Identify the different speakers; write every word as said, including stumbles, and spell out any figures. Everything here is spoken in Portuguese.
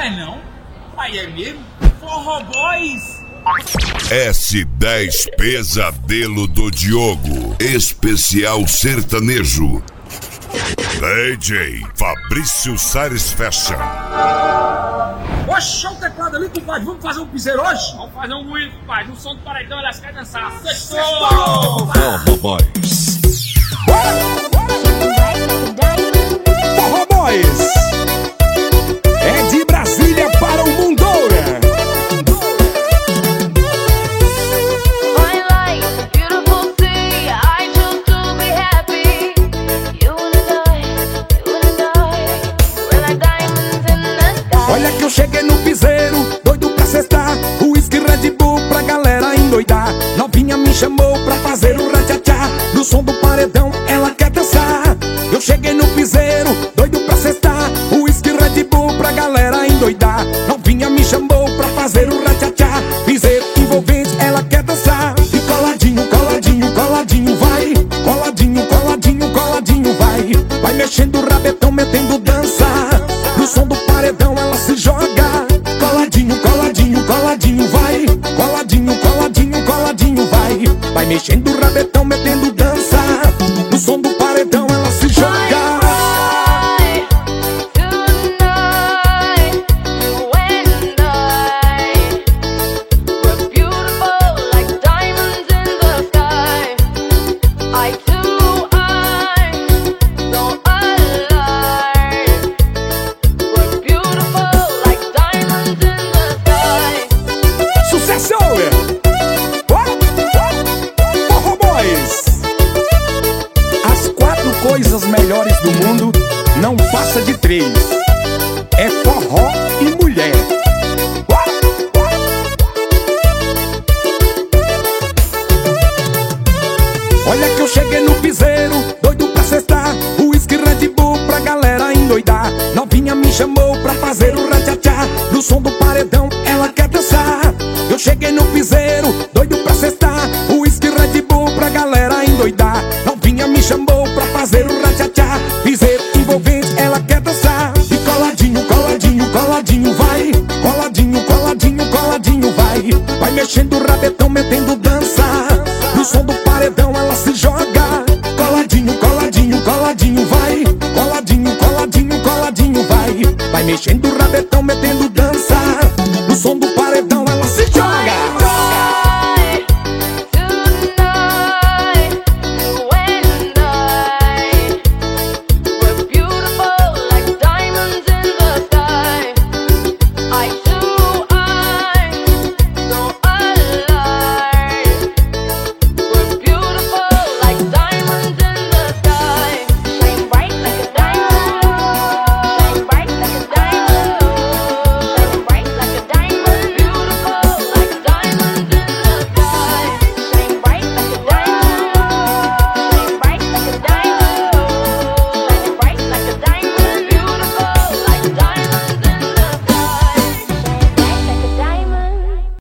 Speaker 1: é não? Aí é mesmo? Forró Boys!
Speaker 2: S dez Pesadelo do Diogo, especial sertanejo. D J Fabrício Salles Fashion.
Speaker 1: Oxe, olha o teclado ali, compadre. Vamos fazer um piseiro hoje?
Speaker 3: Vamos fazer um moído, compadre. No som do paredão, elas querem dançar. Sextou!
Speaker 2: Forró Boys.
Speaker 4: Forró Boys é de Brasília para o mundo. Olha que eu cheguei no piseiro, doido pra cestar, uísque Red Bull pra galera endoidar. Novinha me chamou pra fazer o ratchatá, no som do paredão ela quer dançar. Eu cheguei no piseiro, doido pra cestar, uísque Red Bull pra galera endoidar. Novinha me chamou pra fazer o ratchatá, piseiro envolvente ela quer dançar. E coladinho, coladinho, coladinho vai, coladinho, coladinho, coladinho vai. Vai mexendo o rabetão, metendo dança, no som do paredão ela se joga. Coladinho, coladinho, coladinho vai, coladinho, coladinho, coladinho vai. Vai mexendo o rabetão, metendo dança, no som do paredão ela se joga. Forró Boys. As quatro coisas melhores do mundo não passa de três: é forró e mulher. Olha que eu cheguei no piseiro, doido pra cestar, uísque Red Bull pra galera endoidar. Novinha me chamou pra fazer o ratchatá, no som do paredão ela quer dançar. Eu cheguei no piseiro, doido pra cestar, uísque Red Bull pra galera endoidar. Novinha me chamou pra fazer o ratchatá, piseiro envolvente ela quer dançar. E coladinho, coladinho, coladinho vai, coladinho, coladinho, coladinho vai. Vai mexendo o rabetão, metendo dança, no som do paredão ela se joga. Coladinho, coladinho, coladinho vai, coladinho, coladinho, coladinho vai. Vai mexendo o rabetão, metendo dança.